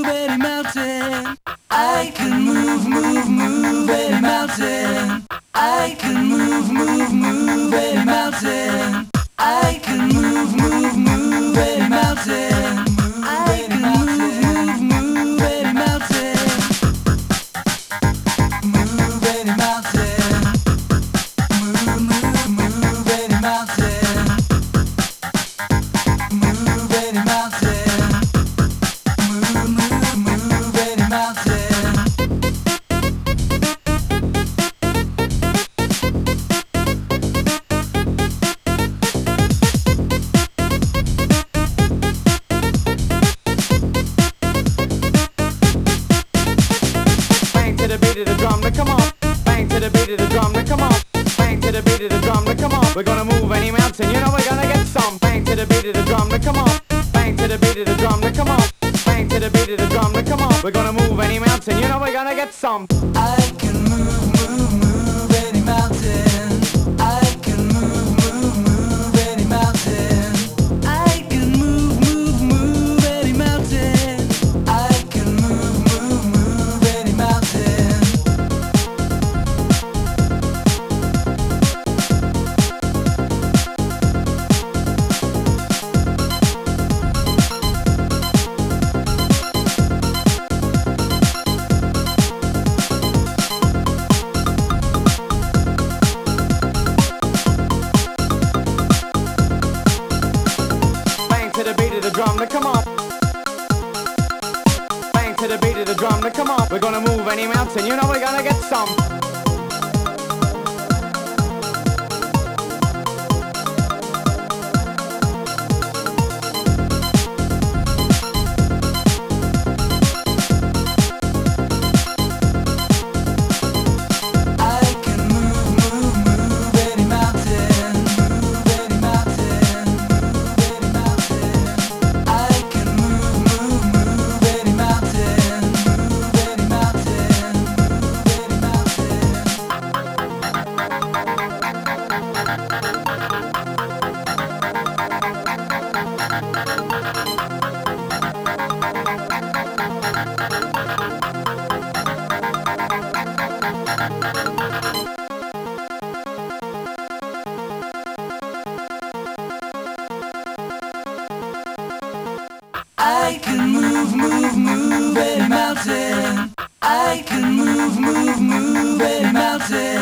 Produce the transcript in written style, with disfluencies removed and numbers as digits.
move any mountain. I can move any mountain. I can move any mountain. I can move any mountain. I can move any mountain. Move any mountain. Move any mountain. Move any mountain. Move any mountain. Bang to the beat of the drum, now come on. Bang to the beat of the drum, now come on. Bang to the beat of the drum, now come on. We're gonna move any mountain, you know we're gonna get some. Bang to the beat of the drum, now come on. Bang to the beat of the drum, now come on. Bang to the beat of the drum, now come on. We're gonna move any mountain, you know we're gonna get some. I can move any mountain. I can move any mountain. I can move any mountain. I can move any mountain. Bang to the beat of the drum, now come on. Bang to the beat of the drum, now come on. We're gonna move any mountain, you know we're gonna get some. I can move any mountain. Move any mountain. Move any mountain. I can move any mountain. Move any mountain. Move any mountain. I can move any mountain. I can move any mountain.